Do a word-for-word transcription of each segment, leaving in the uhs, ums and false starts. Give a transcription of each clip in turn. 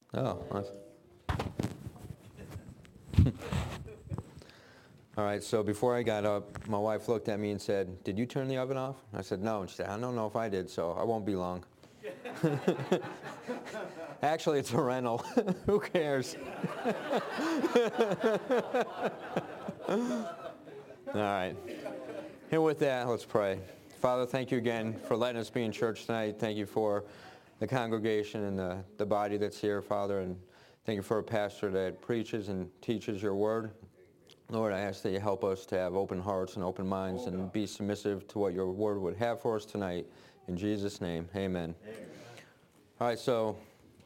Oh, nice. All right, so before I got up, my wife looked at me and said, "Did you turn the oven off?" I said, "No." And she said, "I don't know if I did, so I won't be long." Actually, it's a rental. Who cares? All right. And with that, let's pray. Father, thank you again for letting us be in church tonight. Thank you for the congregation and the, the body that's here, Father. And thank you for a pastor that preaches and teaches your word. Lord, I ask that you help us to have open hearts and open minds and be submissive to what your word would have for us tonight. In Jesus' name, amen. Amen. All right, so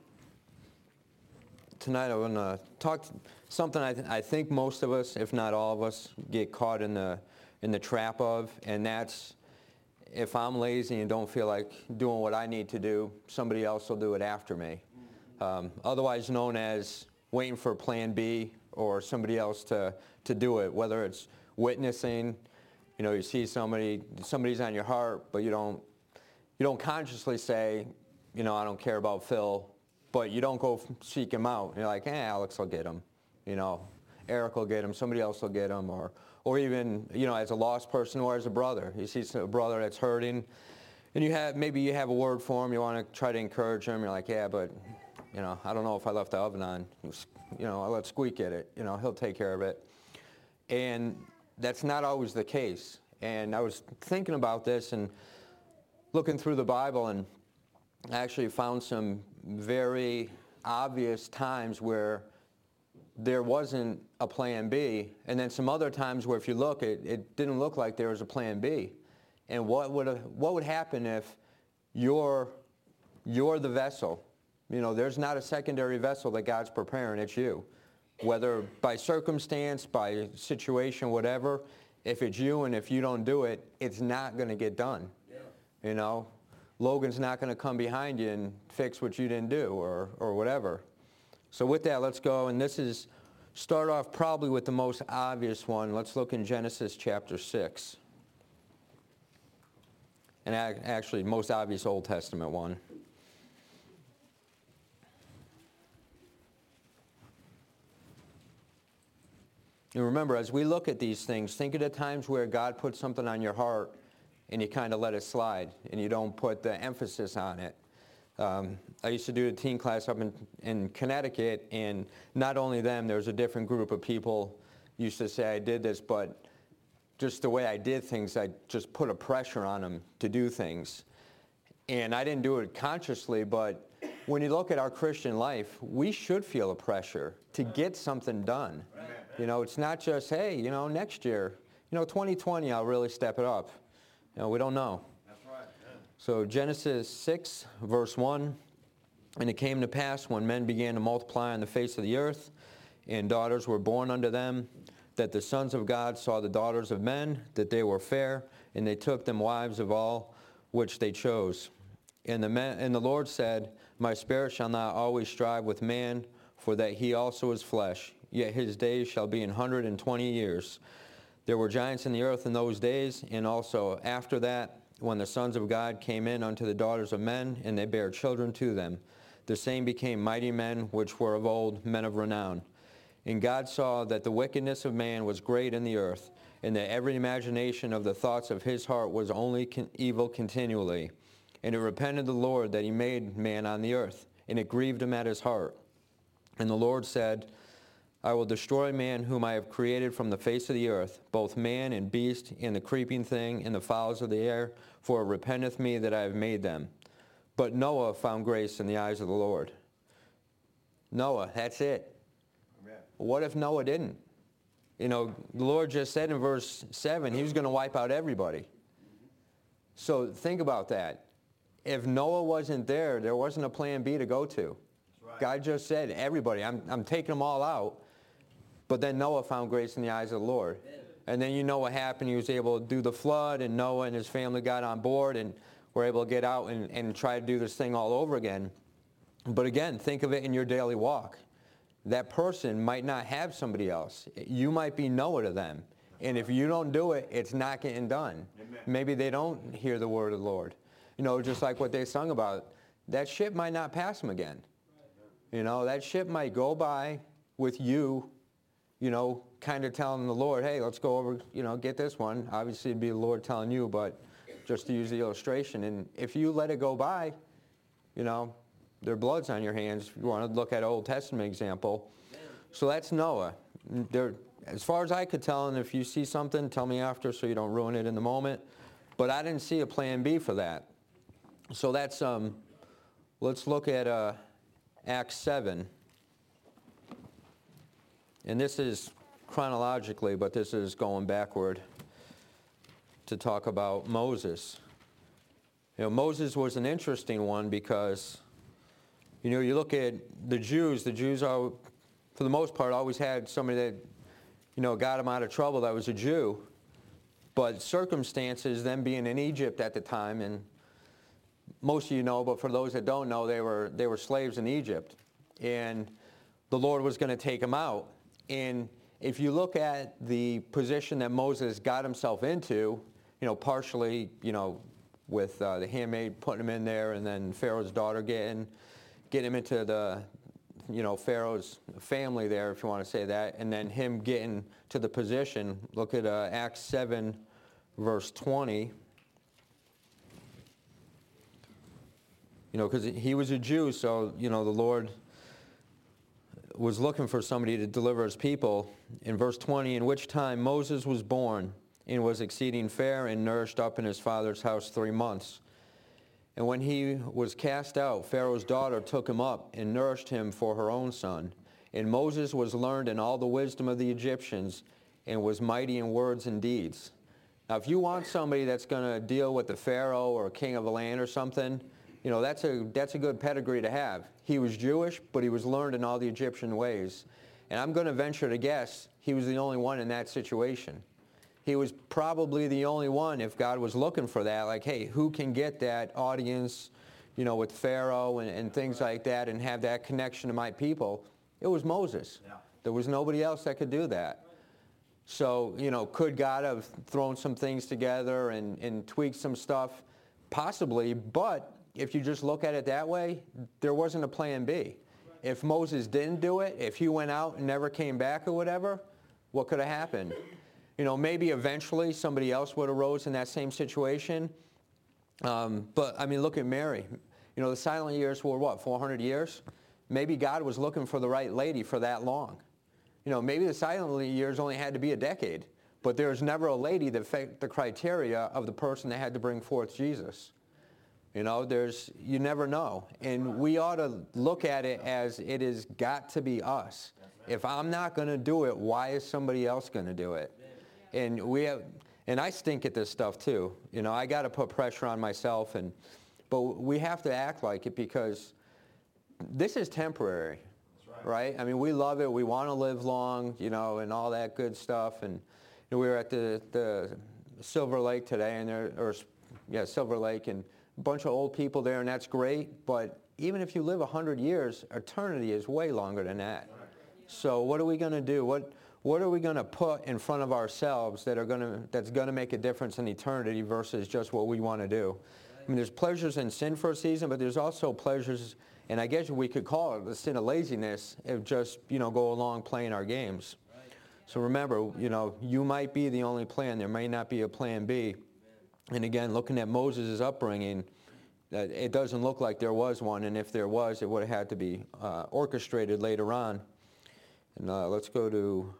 tonight I want to talk something I, th- I think most of us, if not all of us, get caught in the in the trap of, and that's if I'm lazy and don't feel like doing what I need to do, somebody else will do it after me. Um, otherwise known as waiting for plan B or somebody else to, to do it, whether it's witnessing, you know, you see somebody, somebody's on your heart, but you don't, you don't consciously say, you know, I don't care about Phil, but you don't go seek him out. You're like, eh, Alex will get him, you know, Eric will get him, somebody else will get him, or, or even, you know, as a lost person or as a brother. You see a brother that's hurting, and you have, maybe you have a word for him, you want to try to encourage him, you're like, yeah, but, you know, I don't know if I left the oven on, you know, I'll let Squeak get it, you know, he'll take care of it. And that's not always the case. And I was thinking about this and looking through the Bible, and I actually found some very obvious times where there wasn't a plan B, and then some other times where if you look, it, it didn't look like there was a plan B. And what would what would happen if you're you're the vessel? You know, there's not a secondary vessel that God's preparing, it's you. Whether by circumstance, by situation, whatever, if it's you and if you don't do it, it's not going to get done. Yeah. You know, Logan's not going to come behind you and fix what you didn't do or or whatever. So with that, let's go, and this is, start off probably with the most obvious one. Let's look in Genesis chapter six. And actually, most obvious Old Testament one. And remember, as we look at these things, think of the times where God put something on your heart and you kind of let it slide and you don't put the emphasis on it. Um, I used to do a teen class up in, in Connecticut, and not only them, there was a different group of people used to say I did this, but just the way I did things, I just put a pressure on them to do things. And I didn't do it consciously, but when you look at our Christian life, we should feel a pressure to get something done. Right. You know, it's not just, hey, you know, next year, you know, twenty twenty, I'll really step it up. You know, we don't know. That's right. Yeah. So Genesis six, verse one, and it came to pass when men began to multiply on the face of the earth, and daughters were born unto them, that the sons of God saw the daughters of men, that they were fair, and they took them wives of all which they chose. And the, man, and the Lord said, My spirit shall not always strive with man, for that he also is flesh, yet his days shall be an hundred and twenty years. There were giants in the earth in those days, and also after that, when the sons of God came in unto the daughters of men, and they bare children to them. The same became mighty men, which were of old, men of renown. And God saw that the wickedness of man was great in the earth, and that every imagination of the thoughts of his heart was only con- evil continually. And it repented the Lord that he made man on the earth, and it grieved him at his heart. And the Lord said, I will destroy man whom I have created from the face of the earth, both man and beast, and the creeping thing, and the fowls of the air, for it repenteth me that I have made them. But Noah found grace in the eyes of the Lord. Noah, that's it. Amen. What if Noah didn't? You know, the Lord just said in verse seven, he was going to wipe out everybody. So think about that. If Noah wasn't there, there wasn't a plan B to go to. Right. God just said, everybody, I'm, I'm taking them all out. But then Noah found grace in the eyes of the Lord. Amen. And then you know what happened. He was able to do the flood, and Noah and his family got on board and were able to get out and, and try to do this thing all over again. But again, think of it in your daily walk. That person might not have somebody else. You might be Noah to them. And if you don't do it, it's not getting done. Amen. Maybe they don't hear the word of the Lord. You know, just like what they sung about, that ship might not pass them again. You know, that ship might go by with you, you know, kind of telling the Lord, hey, let's go over, you know, get this one. Obviously, it'd be the Lord telling you, but just to use the illustration. And if you let it go by, you know, their blood's on your hands. If you want to look at an Old Testament example. So that's Noah. There, as far as I could tell, and if you see something, tell me after so you don't ruin it in the moment. But I didn't see a plan B for that. So that's, um, let's look at uh, Acts seven. And this is chronologically, but this is going backward to talk about Moses. You know, Moses was an interesting one because, you know, you look at the Jews, the Jews are, for the most part, always had somebody that, you know, got them out of trouble that was a Jew. But circumstances, them being in Egypt at the time, and most of you know, but for those that don't know, they were they were slaves in Egypt. And the Lord was going to take them out. And if you look at the position that Moses got himself into, you know, partially, you know, with uh, the handmaid putting him in there, and then Pharaoh's daughter getting, getting him into the, you know, Pharaoh's family there, if you want to say that, and then him getting to the position. Look at uh, Acts seven, verse twenty. You know, because he was a Jew, so, you know, the Lord was looking for somebody to deliver his people. In verse twenty, in which time Moses was born, and was exceeding fair, and nourished up in his father's house three months. And when he was cast out, Pharaoh's daughter took him up, and nourished him for her own son. And Moses was learned in all the wisdom of the Egyptians, and was mighty in words and deeds. Now, if you want somebody that's going to deal with the Pharaoh or king of a land or something, you know, that's a, that's a good pedigree to have. He was Jewish, but he was learned in all the Egyptian ways. And I'm going to venture to guess he was the only one in that situation. He was probably the only one, if God was looking for that, like, hey, who can get that audience, you know, with Pharaoh and, and things like that, and have that connection to my people? It was Moses. Yeah. There was nobody else that could do that. So, you know, could God have thrown some things together and, and tweaked some stuff? Possibly, but if you just look at it that way, there wasn't a plan B. If Moses didn't do it, if he went out and never came back or whatever, what could have happened? You know, maybe eventually somebody else would have rose in that same situation. Um, but, I mean, look at Mary. You know, the silent years were, what, four hundred years? Maybe God was looking for the right lady for that long. You know, maybe the silent years only had to be a decade. But there was never a lady that fit the criteria of the person that had to bring forth Jesus. You know, there's, you never know. And we ought to look at it as it has got to be us. If I'm not going to do it, why is somebody else going to do it? And we have, and I stink at this stuff too. You know, I got to put pressure on myself, and but we have to act like it because this is temporary, right. right? I mean, we love it. We want to live long, you know, and all that good stuff. And you know, we were at the the Silver Lake today, and there, or yeah, Silver Lake, and a bunch of old people there, and that's great. But even if you live a hundred years, eternity is way longer than that. Right. So what are we going to do? What What are we going to put in front of ourselves that are going to that's going to make a difference in eternity versus just what we want to do? I mean, there's pleasures in sin for a season, but there's also pleasures, and I guess we could call it the sin of laziness, of just, you know, go along playing our games. So remember, you know, you might be the only plan. There may not be a plan B. And again, looking at Moses' upbringing, that it doesn't look like there was one, and if there was, it would have had to be uh, orchestrated later on. And uh, let's go to...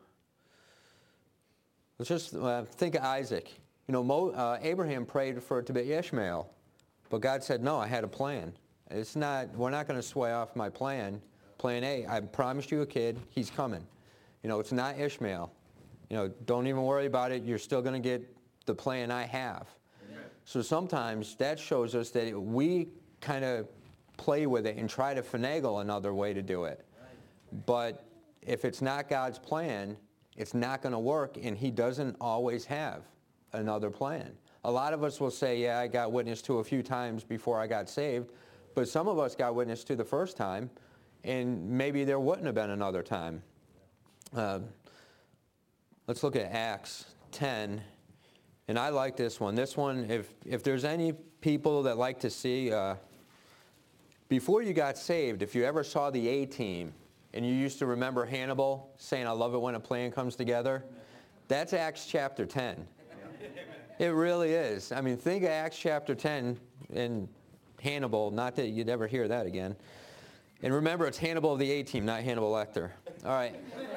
Let's just uh, think of Isaac. You know, Mo, uh, Abraham prayed for it to be Ishmael, but God said, no, I had a plan. It's not, we're not going to sway off my plan. Plan A, I promised you a kid, he's coming. You know, it's not Ishmael. You know, don't even worry about it. You're still going to get the plan I have. Amen. So sometimes that shows us that we kind of play with it and try to finagle another way to do it. But if it's not God's plan, it's not going to work, and he doesn't always have another plan. A lot of us will say, yeah, I got witness to a few times before I got saved, but some of us got witness to the first time, and maybe there wouldn't have been another time. Uh, let's look at Acts ten, and I like this one. This one, if, if there's any people that like to see uh, Before you got saved, if you ever saw the A-Team, and you used to remember Hannibal saying, "I love it when a plan comes together," that's Acts chapter ten. It really is. I mean, think of Acts chapter ten and Hannibal, not that you'd ever hear that again. And remember, it's Hannibal of the A-Team, not Hannibal Lecter. All right.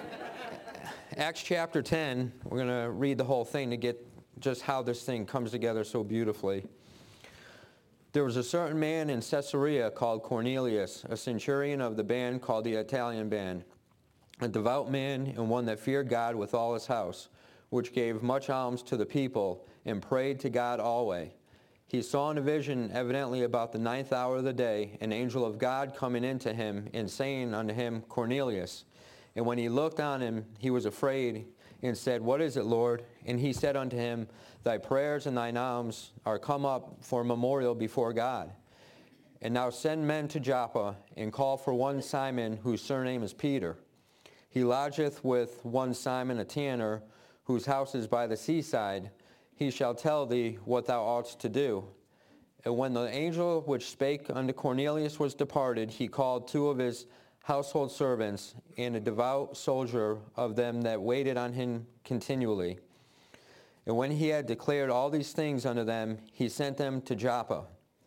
Acts chapter ten, we're going to read the whole thing to get just how this thing comes together so beautifully. There was a certain man in Caesarea called Cornelius, a centurion of the band called the Italian band, a devout man and one that feared God with all his house, which gave much alms to the people and prayed to God always. He saw in a vision, evidently about the ninth hour of the day, an angel of God coming into him and saying unto him, Cornelius. And when he looked on him, he was afraid and said, What is it, Lord? And he said unto him, Thy prayers and thine alms are come up for a memorial before God. And now send men to Joppa, and call for one Simon, whose surname is Peter. He lodgeth with one Simon a tanner, whose house is by the seaside. He shall tell thee what thou oughtest to do. And when the angel which spake unto Cornelius was departed, he called two of his household servants, and a devout soldier of them that waited on him continually. And when he had declared all these things unto them, he sent them to Joppa.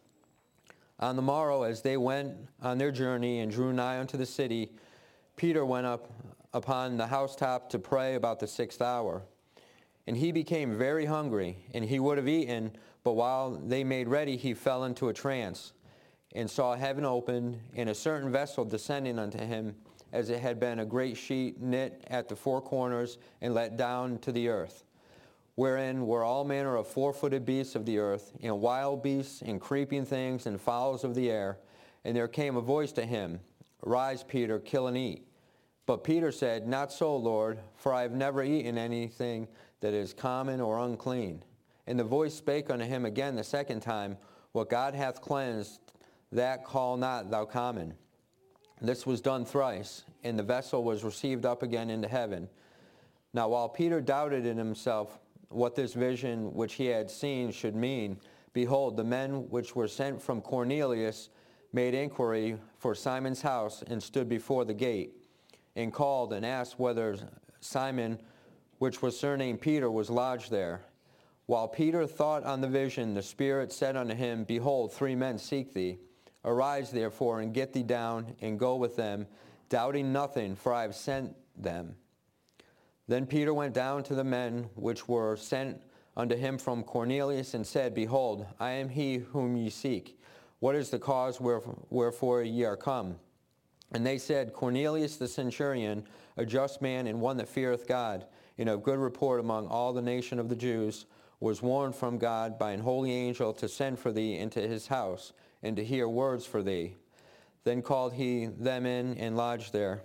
On the morrow, as they went on their journey and drew nigh unto the city, Peter went up upon the housetop to pray about the sixth hour. And he became very hungry, and he would have eaten, but while they made ready, he fell into a trance, and saw heaven opened, and a certain vessel descending unto him, as it had been a great sheet knit at the four corners, and let down to the earth, wherein were all manner of four-footed beasts of the earth, and wild beasts, and creeping things, and fowls of the air. And there came a voice to him, Rise, Peter, kill and eat. But Peter said, Not so, Lord, for I have never eaten anything that is common or unclean. And the voice spake unto him again the second time, What God hath cleansed, that call not thou common. This was done thrice, and the vessel was received up again into heaven. Now while Peter doubted in himself what this vision which he had seen should mean, behold, the men which were sent from Cornelius made inquiry for Simon's house, and stood before the gate, and called and asked whether Simon, which was surnamed Peter, was lodged there. While Peter thought on the vision, the Spirit said unto him, Behold, three men seek thee. Arise, therefore, and get thee down, and go with them, doubting nothing, for I have sent them. Then Peter went down to the men which were sent unto him from Cornelius, and said, Behold, I am he whom ye seek. What is the cause wherefore ye are come? And they said, Cornelius the centurion, a just man, and one that feareth God, and of good report among all the nation of the Jews, was warned from God by an holy angel to send for thee into his house, and to hear words for thee. Then called he them in, and lodged there.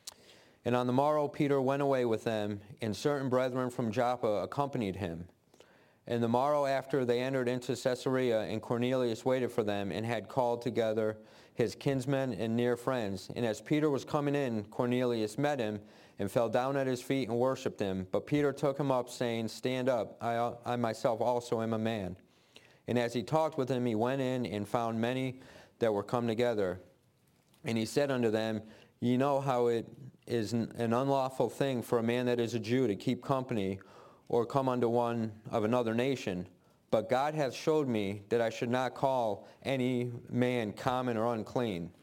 And on the morrow Peter went away with them, and certain brethren from Joppa accompanied him. And the morrow after they entered into Caesarea, and Cornelius waited for them, and had called together his kinsmen and near friends. And as Peter was coming in, Cornelius met him, and fell down at his feet and worshipped him. But Peter took him up, saying, Stand up, I, I myself also am a man. And as he talked with him, he went in, and found many that were come together. And he said unto them, Ye know how it is an unlawful thing for a man that is a Jew to keep company, or come unto one of another nation. But God hath showed me that I should not call any man common or unclean.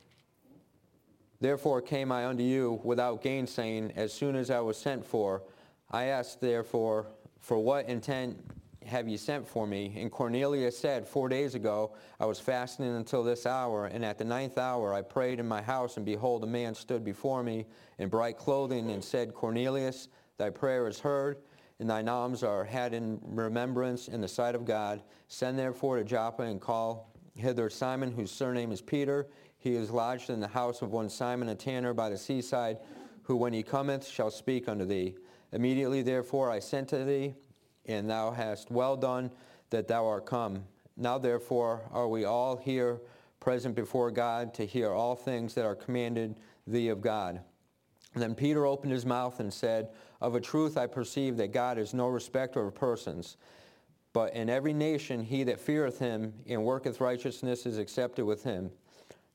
Therefore came I unto you without gainsaying, as soon as I was sent for. I asked therefore, For what intent have ye sent for me? And Cornelius said, Four days ago I was fasting until this hour, and at the ninth hour I prayed in my house, and behold, a man stood before me in bright clothing, and said, Cornelius, thy prayer is heard, and thine alms are had in remembrance in the sight of God. Send therefore to Joppa, and call hither Simon, whose surname is Peter. He is lodged in the house of one Simon a tanner by the seaside, who when he cometh shall speak unto thee. Immediately therefore I sent to thee, and thou hast well done that thou art come. Now therefore are we all here present before God, to hear all things that are commanded thee of God. Then Peter opened his mouth and said, Of a truth I perceive that God is no respecter of persons, but in every nation he that feareth him and worketh righteousness is accepted with him.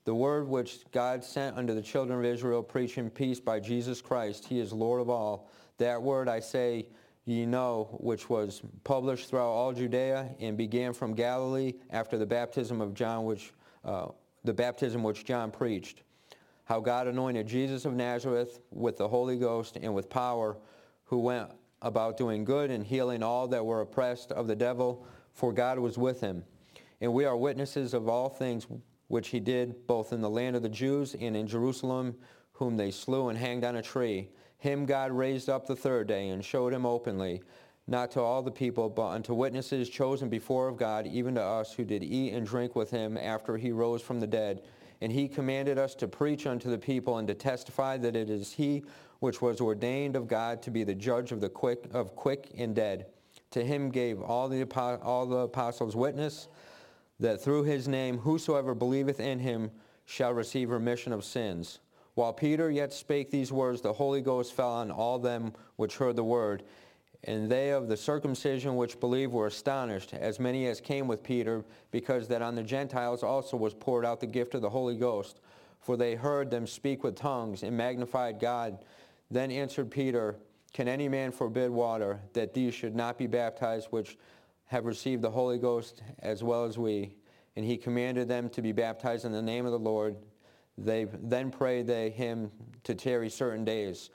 The word which God sent unto the children of Israel, preaching peace by Jesus Christ. He is Lord of all. That word I say ye know, which was published throughout all Judea, and began from Galilee after the baptism of John, which uh, the baptism which John preached. How God anointed Jesus of Nazareth with the Holy Ghost and with power, who went about doing good and healing all that were oppressed of the devil, for God was with him. And we are witnesses of all things which he did, both in the land of the Jews and in Jerusalem, whom they slew and hanged on a tree. Him God raised up the third day, and showed him openly, not to all the people, but unto witnesses chosen before of God, even to us who did eat and drink with him after he rose from the dead. And he commanded us to preach unto the people, and to testify that it is he which was ordained of God to be the judge of the quick of quick and dead. To him gave all the all the apostles witness, that through his name whosoever believeth in him shall receive remission of sins. While Peter yet spake these words, the Holy Ghost fell on all them which heard the word. And they of the circumcision which believed were astonished, as many as came with Peter, because that on the Gentiles also was poured out the gift of the Holy Ghost. For they heard them speak with tongues, and magnified God. Then answered Peter, Can any man forbid water, that these should not be baptized, which have received the Holy Ghost as well as we? And he commanded them to be baptized in the name of the Lord. They then prayed they him to tarry certain days.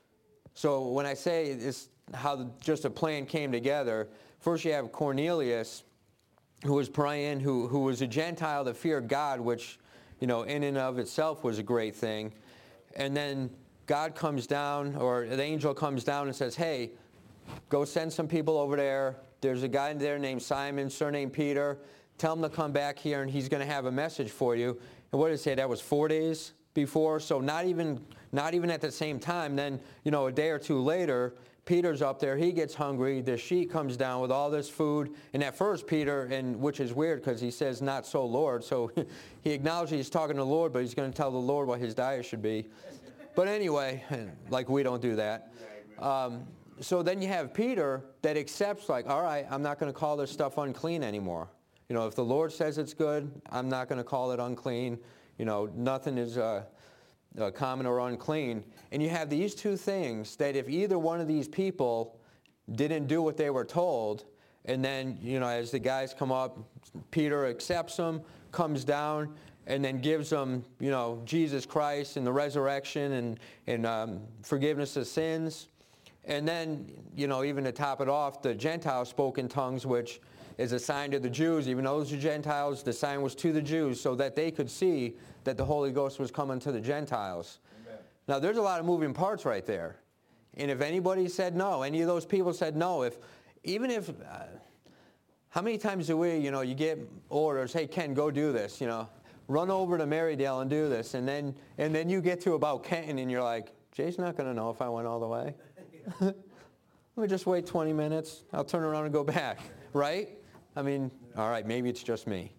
So when I say this, how the, just a plan came together, first you have Cornelius, who was praying, who, who was a Gentile that feared God, which, you know, in and of itself was a great thing. And then God comes down, or the angel comes down and says, hey, go send some people over there. There's a guy there named Simon, surnamed Peter. Tell him to come back here, and he's going to have a message for you. And what did it say? That was four days before, so not even not even at the same time. Then, you know, a day or two later, Peter's up there. He gets hungry. The sheet comes down with all this food. And at first, Peter, and which is weird because he says, not so, Lord. So he acknowledges he's talking to the Lord, but he's going to tell the Lord what his diet should be. But anyway, like we don't do that. Um, so then you have Peter that accepts, like, all right, I'm not going to call this stuff unclean anymore. You know, if the Lord says it's good, I'm not going to call it unclean. You know, nothing is uh, uh, common or unclean. And you have these two things that if either one of these people didn't do what they were told, and then, you know, as the guys come up, Peter accepts them, comes down, and then gives them, you know, Jesus Christ and the resurrection and, and um, forgiveness of sins. And then, you know, even to top it off, the Gentiles spoke in tongues, which is a sign to the Jews. Even though those are Gentiles, the sign was to the Jews so that they could see that the Holy Ghost was coming to the Gentiles. Amen. Now, there's a lot of moving parts right there. And if anybody said no, any of those people said no, if even if, uh, how many times do we, you know, you get orders, hey, Ken, go do this, you know, run over to Marydale and do this. And then, and then you get to about Kenton and you're like, Jay's not going to know if I went all the way. Let me just wait twenty minutes. I'll turn around and go back, right? I mean, all right, maybe it's just me.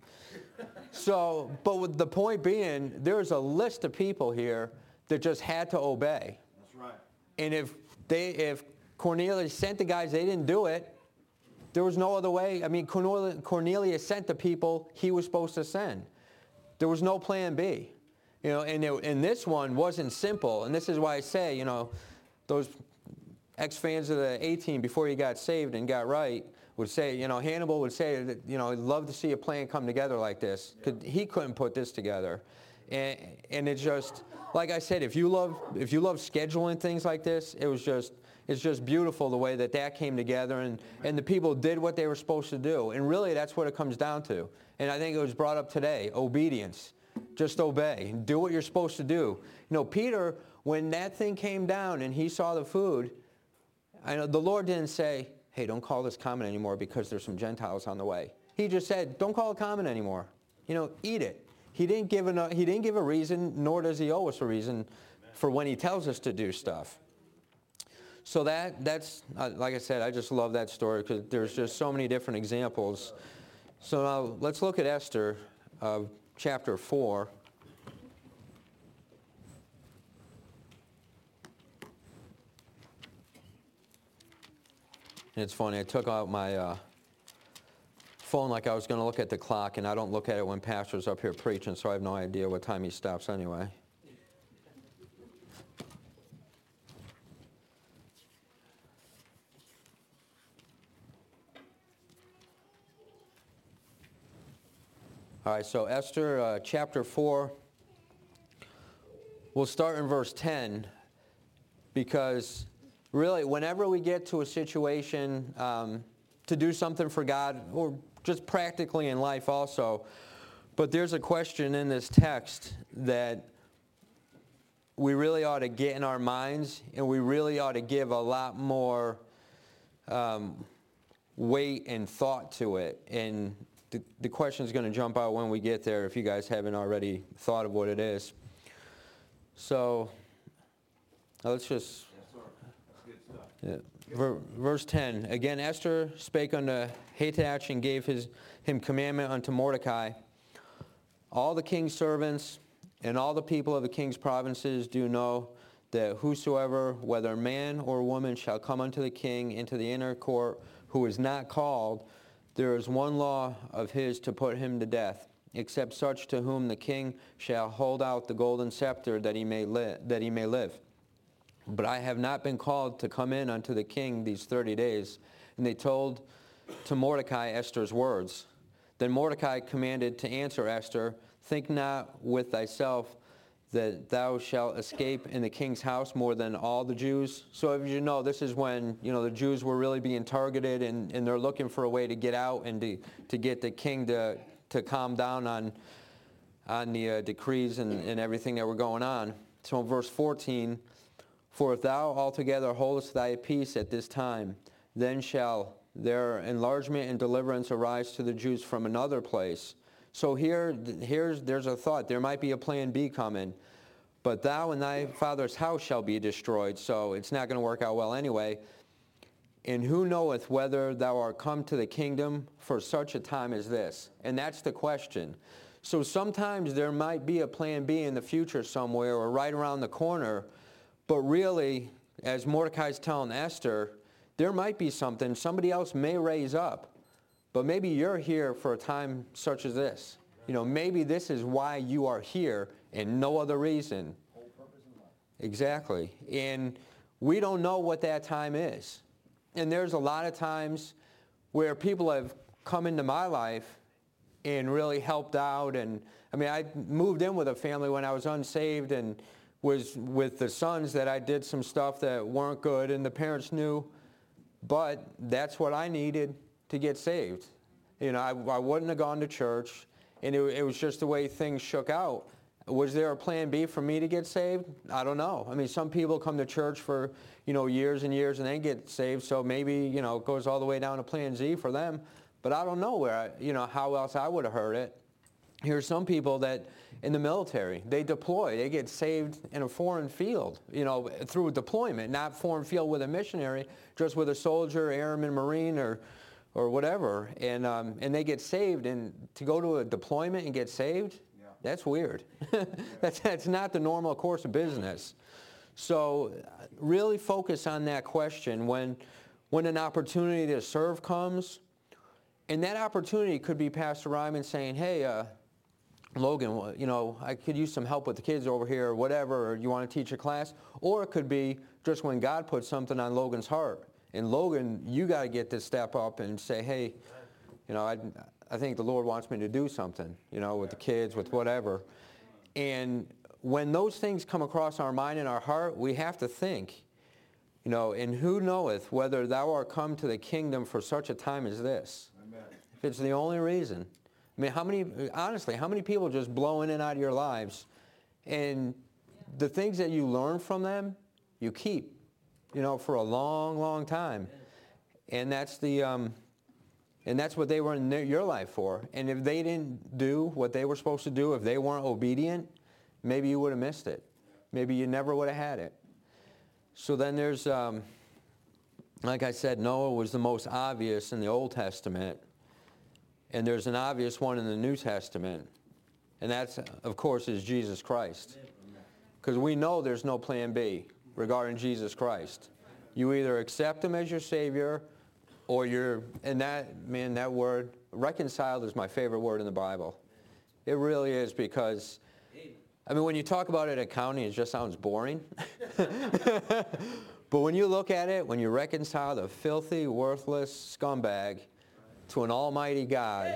So, but with the point being, there's a list of people here that just had to obey. That's right. And if they, if Cornelius sent the guys, they didn't do it, there was no other way. I mean, Cornelius sent the people he was supposed to send. There was no plan B. You know, and, it, and this one wasn't simple. And this is why I say, you know, those ex-fans of the A-Team before he got saved and got right would say, you know, Hannibal would say that, you know, he'd love to see a plan come together like this. Cause he couldn't put this together. And, and it's just, like I said, if you love if you love scheduling things like this, it was just, it's just beautiful the way that that came together and, and the people did what they were supposed to do. And really, that's what it comes down to. And I think it was brought up today, obedience. Just obey. Do what you're supposed to do. You know, Peter, when that thing came down and he saw the food, I know the Lord didn't say, hey, don't call this common anymore because there's some Gentiles on the way. He just said, don't call it common anymore. You know, eat it. He didn't give a, he didn't give a reason, nor does he owe us a reason for when he tells us to do stuff. So that that's, uh, like I said, I just love that story because there's just so many different examples. So now let's look at Esther, uh, chapter four. And it's funny, I took out my uh, phone like I was going to look at the clock, and I don't look at it when pastor's up here preaching, so I have no idea what time he stops anyway. All right, so Esther uh, chapter four, we'll start in verse ten, because really whenever we get to a situation um, to do something for God, or just practically in life also, but there's a question in this text that we really ought to get in our minds, and we really ought to give a lot more um, weight and thought to it. And the, the question is going to jump out when we get there, if you guys haven't already thought of what it is. So let's just... Yeah. Verse ten, again, Esther spake unto Hathach and gave his, him commandment unto Mordecai. All the king's servants and all the people of the king's provinces do know that whosoever, whether man or woman, shall come unto the king into the inner court, who is not called, there is one law of his to put him to death, except such to whom the king shall hold out the golden scepter that he may li- that he may live. But I have not been called to come in unto the king these thirty days. And they told to Mordecai Esther's words. Then Mordecai commanded to answer Esther, think not with thyself that thou shalt escape in the king's house more than all the Jews. So as you know, this is when, you know, the Jews were really being targeted, and, and they're looking for a way to get out and to, to get the king to, to calm down on, on the uh, decrees and, and everything that were going on. So in verse fourteen, for if thou altogether holdest thy peace at this time, then shall their enlargement and deliverance arise to the Jews from another place. So here, here's, there's a thought. There might be a plan B coming. But thou and thy father's house shall be destroyed. So it's not going to work out well anyway. And who knoweth whether thou art come to the kingdom for such a time as this? And that's the question. So sometimes there might be a plan B in the future somewhere, or right around the corner. But really, as Mordecai's telling Esther, there might be something somebody else may raise up. But maybe you're here for a time such as this. You know, maybe this is why you are here and no other reason. Exactly. And we don't know what that time is. And there's a lot of times where people have come into my life and really helped out. And I mean, I moved in with a family when I was unsaved, and was with the sons that I did some stuff that weren't good, and the parents knew, but that's what I needed to get saved. You know, I, I wouldn't have gone to church, and it, it was just the way things shook out. Was there a plan B for me to get saved? I don't know. I mean, some people come to church for, you know, years and years and then get saved, so maybe, you know, it goes all the way down to plan Z for them, but I don't know where, I, you know, how else I would have heard it. Here's some people that in the military, they deploy, they get saved in a foreign field, you know, through deployment, not foreign field with a missionary, just with a soldier, airman, marine, or or whatever, and um, and they get saved. And to go to a deployment and get saved, yeah. That's weird. that's, that's not the normal course of business. So really focus on that question when, when an opportunity to serve comes, and that opportunity could be Pastor Ryman saying, hey, uh, Logan, you know, I could use some help with the kids over here, or whatever, or you want to teach a class. Or it could be just when God puts something on Logan's heart. And Logan, you got to get to step up and say, hey, you know, I, I think the Lord wants me to do something, you know, with the kids, with whatever. And when those things come across our mind and our heart, we have to think, you know, and who knoweth whether thou art come to the kingdom for such a time as this? Amen. If it's the only reason. I mean, how many, honestly, how many people just blow in and out of your lives, and the things that you learn from them, you keep, you know, for a long, long time. And that's the, um, and that's what they were in their, your life for. And if they didn't do what they were supposed to do, if they weren't obedient, maybe you would have missed it. Maybe you never would have had it. So then there's, um, like I said, Noah was the most obvious in the Old Testament. And there's an obvious one in the New Testament. And that's, of course, is Jesus Christ. Because we know there's no plan B regarding Jesus Christ. You either accept him as your Savior, or you're, and that, man, that word, reconciled is my favorite word in the Bible. It really is, because, I mean, when you talk about it in accounting, it just sounds boring. But when you look at it, when you reconcile the filthy, worthless scumbag to an almighty God,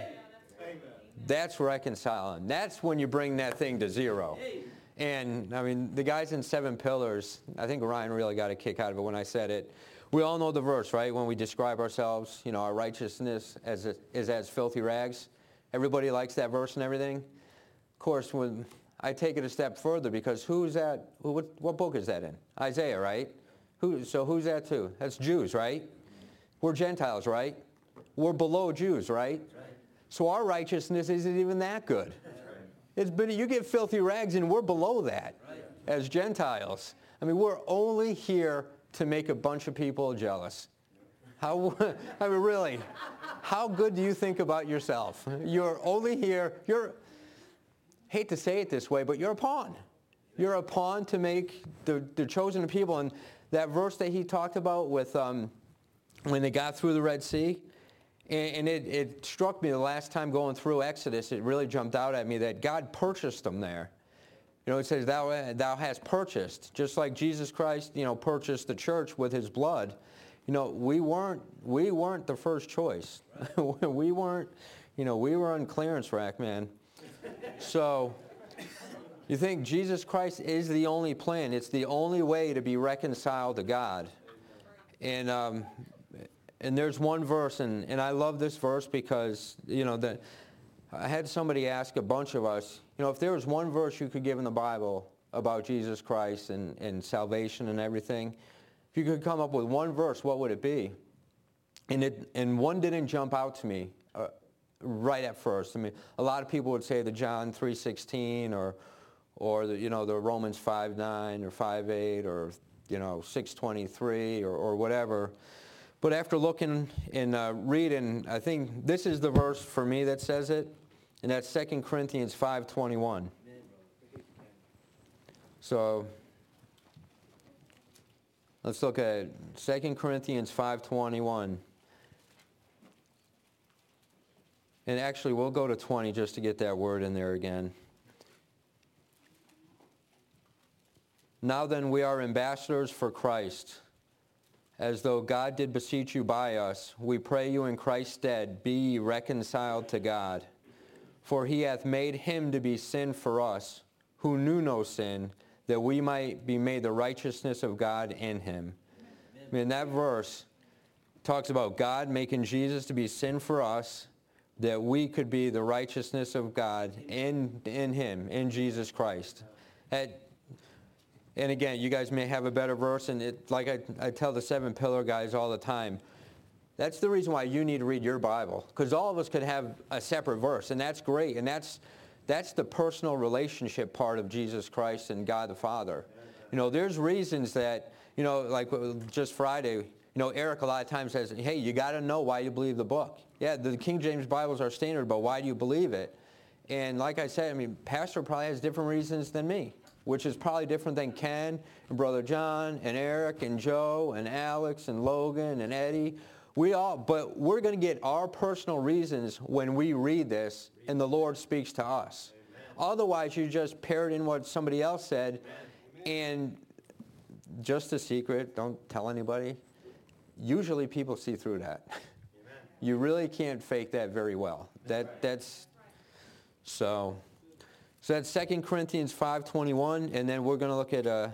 that's reconciling. That's when you bring that thing to zero. And, I mean, the guys in Seven Pillars, I think Ryan really got a kick out of it when I said it. We all know the verse, right? When we describe ourselves, you know, our righteousness as a, is as filthy rags. Everybody likes that verse and everything. Of course, when I take it a step further, because who's that? Who, what, what book is that in? Isaiah, right? Who, so who's that to? That's Jews, right? We're Gentiles, right? We're below Jews, right? So our righteousness isn't even that good. It's been, you get filthy rags and we're below that as Gentiles. I mean, we're only here to make a bunch of people jealous. How, I mean, really, how good do you think about yourself? You're only here, you're, hate to say it this way, but you're a pawn. You're a pawn to make the, the chosen people. And that verse that he talked about with um, when they got through the Red Sea, and, and it, it struck me the last time going through Exodus, it really jumped out at me that God purchased them there. You know, it says, thou, thou hast purchased, just like Jesus Christ, you know, purchased the church with his blood. You know, we weren't, we weren't the first choice. Right. We weren't, you know, we were on clearance rack, man. So, you think Jesus Christ is the only plan. It's the only way to be reconciled to God. And um, and there's one verse, and, and I love this verse because, you know, that I had somebody ask a bunch of us, you know, if there was one verse you could give in the Bible about Jesus Christ and, and salvation and everything, if you could come up with one verse, what would it be? And it and one didn't jump out to me uh, right at first. I mean, a lot of people would say the John three sixteen or or the, you know, the Romans five nine or five eight or, you know, six twenty-three or, or whatever. But after looking and uh, reading, I think this is the verse for me that says it, and that's Second Corinthians five twenty-one. So let's look at Second Corinthians five twenty-one. And actually, we'll go to twenty just to get that word in there again. Now then, we are ambassadors for Christ, as though God did beseech you by us. We pray you in Christ's stead, be ye reconciled to God. For he hath made him to be sin for us, who knew no sin, that we might be made the righteousness of God in him. Amen. I mean, that verse talks about God making Jesus to be sin for us, that we could be the righteousness of God in, in him, in Jesus Christ. That, and again, you guys may have a better verse, and it, like I, I tell the Seven Pillar guys all the time, that's the reason why you need to read your Bible, because all of us could have a separate verse, and that's great, and that's that's the personal relationship part of Jesus Christ and God the Father. You know, there's reasons that, you know, like just Friday, you know, Eric a lot of times says, hey, you got to know why you believe the book. Yeah, the King James Bible is our standard, but why do you believe it? And like I said, I mean, Pastor probably has different reasons than me, which is probably different than Ken and Brother John and Eric and Joe and Alex and Logan and Eddie. We all, but we're going to get our personal reasons when we read this and the Lord speaks to us. Amen. Otherwise, you just parroting what somebody else said. Amen. And just a secret, don't tell anybody, usually people see through that. Amen. You really can't fake that very well. That that's so. So that's Second Corinthians five twenty-one, and then we're going to look at uh,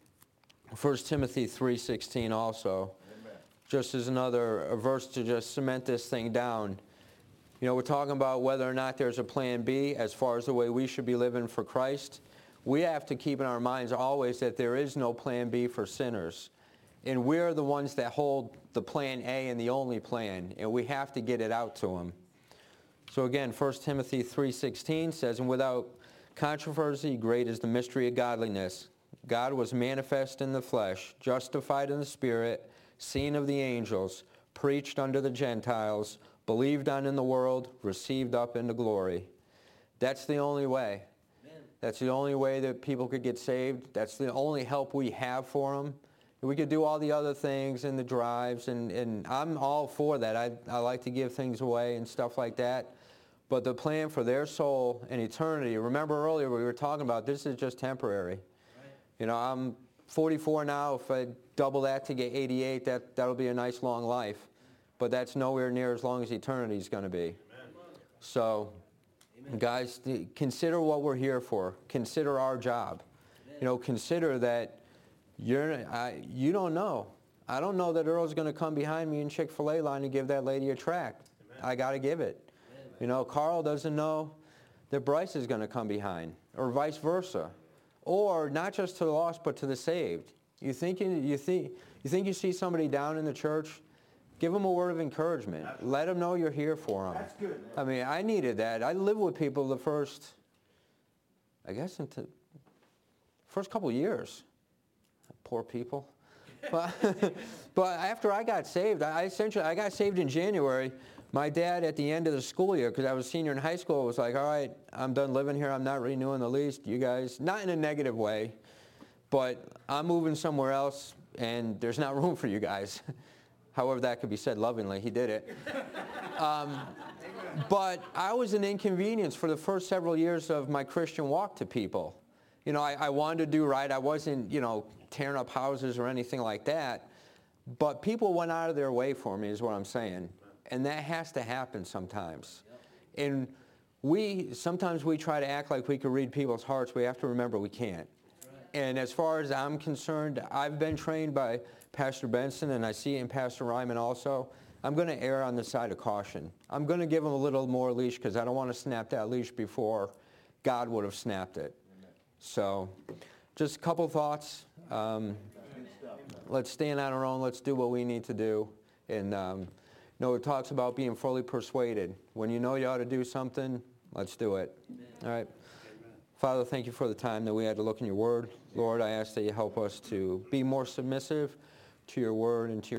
First Timothy three sixteen also, Amen. Just as another a verse to just cement this thing down. You know, we're talking about whether or not there's a plan B as far as the way we should be living for Christ. We have to keep in our minds always that there is no plan B for sinners. And we're the ones that hold the plan A and the only plan, and we have to get it out to them. So again, First Timothy three sixteen says, and without controversy, great is the mystery of godliness. God was manifest in the flesh, justified in the Spirit, seen of the angels, preached unto the Gentiles, believed on in the world, received up into glory. That's the only way. Amen. That's the only way that people could get saved. That's the only help we have for them. We could do all the other things and the drives, and, and I'm all for that. I, I like to give things away and stuff like that. But the plan for their soul and eternity, remember earlier we were talking about this is just temporary. Right. You know, I'm forty-four now. If I double that to get eighty-eight, that, that'll be a nice long life. But that's nowhere near as long as eternity is going to be. Amen. So, Amen. Guys, consider what we're here for. Consider our job. Amen. You know, consider that you're, I, you don't know. I don't know that Earl's going to come behind me in Chick-fil-A line and give that lady a tract. Amen. I got to give it. Amen. You know, Carl doesn't know that Bryce is going to come behind, or vice versa. Or not just to the lost, but to the saved. You think you, you, think, you think you see somebody down in the church? Give them a word of encouragement. Absolutely. Let them know you're here for them. That's good. Man. I mean, I needed that. I lived with people the first, I guess, into first couple of years. Poor people. But, but after I got saved, I essentially I got saved in January. My dad, at the end of the school year, because I was a senior in high school, was like, all right, I'm done living here. I'm not renewing the lease. You guys, not in a negative way, but I'm moving somewhere else, and there's not room for you guys. However that could be said lovingly, he did it. Um, but I was an inconvenience for the first several years of my Christian walk to people. You know, I, I wanted to do right. I wasn't, you know, tearing up houses or anything like that. But people went out of their way for me is what I'm saying. And that has to happen sometimes. And we, sometimes we try to act like we can read people's hearts. We have to remember we can't. And as far as I'm concerned, I've been trained by Pastor Benson, and I see it in Pastor Ryman also. I'm going to err on the side of caution. I'm going to give him a little more leash because I don't want to snap that leash before God would have snapped it. Amen. So just a couple thoughts. Um, let's stand on our own. Let's do what we need to do. And um, you know, it talks about being fully persuaded. When you know you ought to do something, let's do it. Amen. All right. Father, thank you for the time that we had to look in your word. Lord, I ask that you help us to be more submissive to your word and to your